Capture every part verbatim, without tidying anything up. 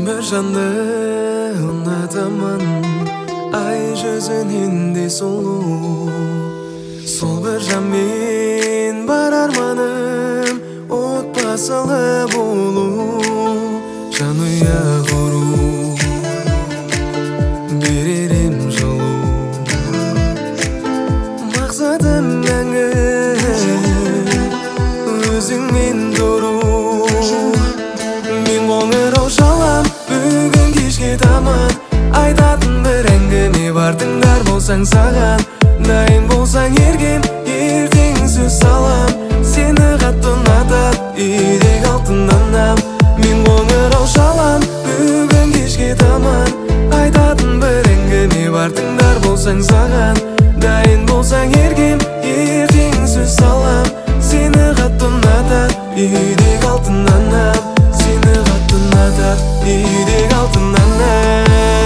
bir жанды ұнатамын, ай жүзінен сұлу. Сол бір жанмен бар арманым, отбасылы болу, жанұя құру, берерім жылу. Мақсатым мәңгі өзіңмен тұру. Мен қоңырау шалам, бүгін кешке таман, айтатын бір әңгіме бар, тыңдар болсаң саған. Дайын болсаң еркем, ертең сөз салам. Сені қатты ұнатып, үйдегі алтын анам. Мен қоңырау шалам, бүгін кешке таман, айтатын бір әңгіме бар, тыңдар болсаң саған. Дайын болсаң еркем, ертең сөз салам. Сені қатты ұнатып, үйдегі алтын анам. Сені қатты ұнатып, үйдегі алтын анам.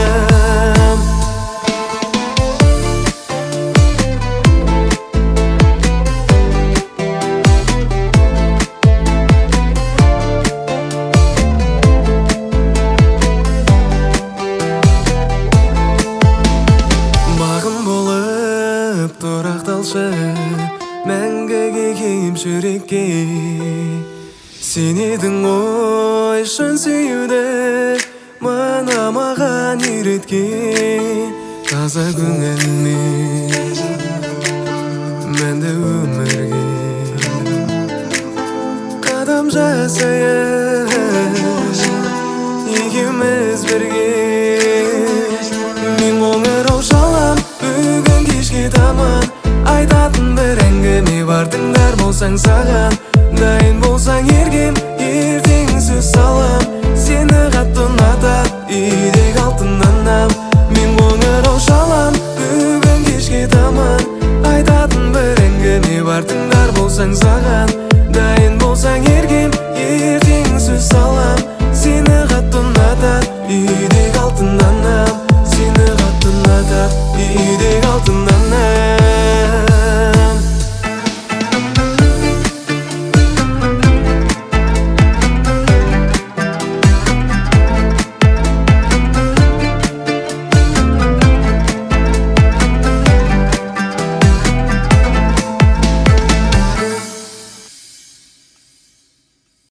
Тұрақталшы мәңгіге кейім жүрекке. Сен едің ғой шын сүюді мына маған үйреткен. Таза көңілмен мәнді өмірге қадам жасайық екеуміз бірге. Мен қоңырау шалам, бүгін кешке таман, айтатын бір әңгіме бар, тыңдар болсаң саған. Дайын болсаң еркем, ертең сөз салам. Сені қатты ұнатып, үйдегі алтын анам. Мен қоңырау шалам, бүгін кешке таман, айтатын бір әңгіме бар, тыңдар болсаң саған.